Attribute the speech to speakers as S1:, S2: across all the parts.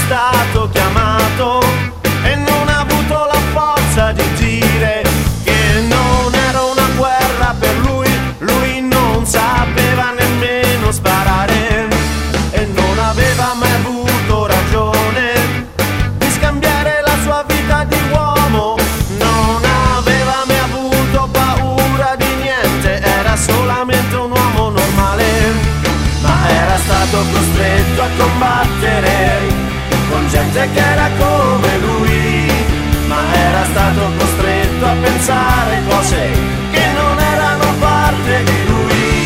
S1: stato chiamato e non ha avuto la forza di dire che non era una guerra per lui. Lui non sapeva nemmeno sparare e non aveva mai avuto ragione di scambiare la sua vita di uomo. Non aveva mai avuto paura di niente, era solamente un uomo normale, ma era stato costretto a combattere con gente che era come lui, ma era stato costretto a pensare cose che non erano parte di lui.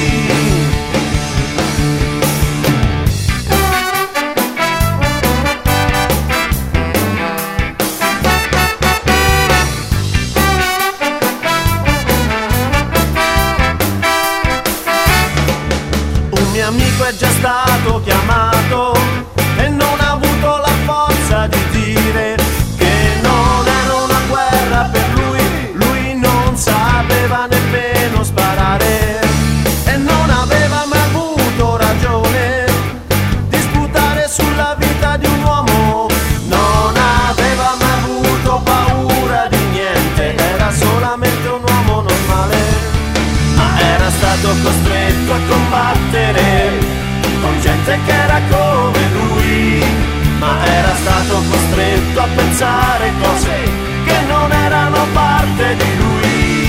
S1: Un mio amico è già stato chiamato e non ha avuto la forza di dire che non era una guerra per lui. Lui non sapeva nemmeno sparare e non aveva mai avuto ragione di sputare sulla vita di un uomo. Non aveva mai avuto paura di niente, era solamente un uomo normale, ma era stato costretto a combattere con gente che era come lui, ma era stato costretto a pensare cose che non erano parte di lui.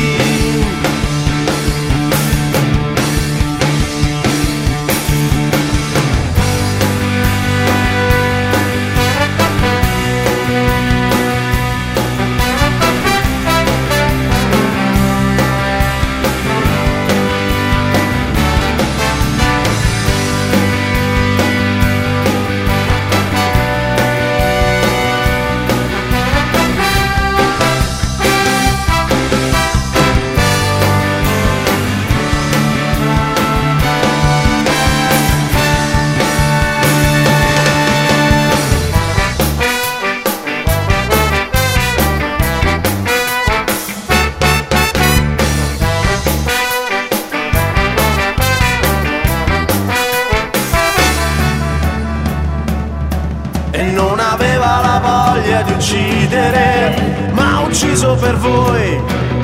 S1: E non aveva la voglia di uccidere, ma ha ucciso per voi.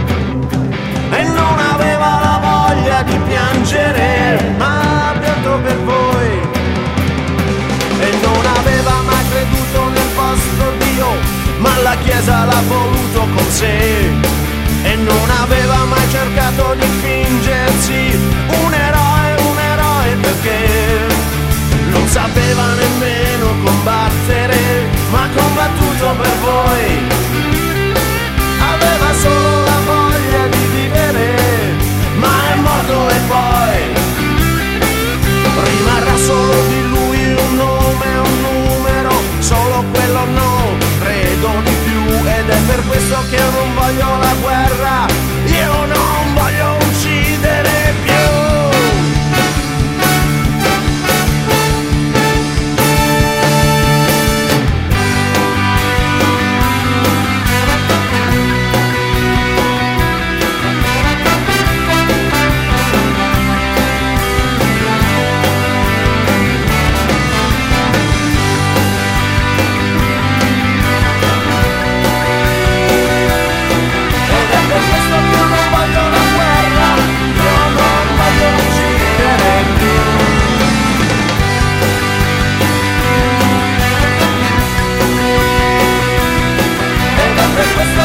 S1: E non aveva la voglia di piangere, ma ha pianto per voi. E non aveva mai creduto nel vostro Dio, ma la Chiesa l'ha voluto con sé. E non aveva mai cercato di fingersi un eroe perché non sapeva nemmeno combattere, ma ha combattuto per voi. Aveva solo la voglia di vivere, ma è morto e poi rimarrà solo di lui un nome e un numero, solo quello no, credo di più. Ed è per questo che io non voglio la guerra, io non voglio uccidere più. Questo